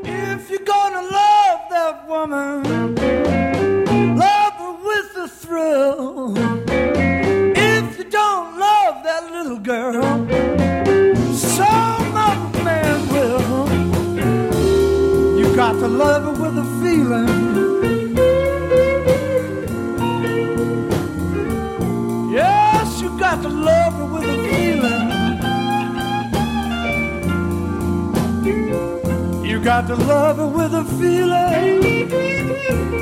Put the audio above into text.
If you're gonna love that woman, love her with a thrill. If you don't love that little girl, some other man will. You got to love her with a feeling. Yes, you got to love her with a feeling. You got to love her with a feeling.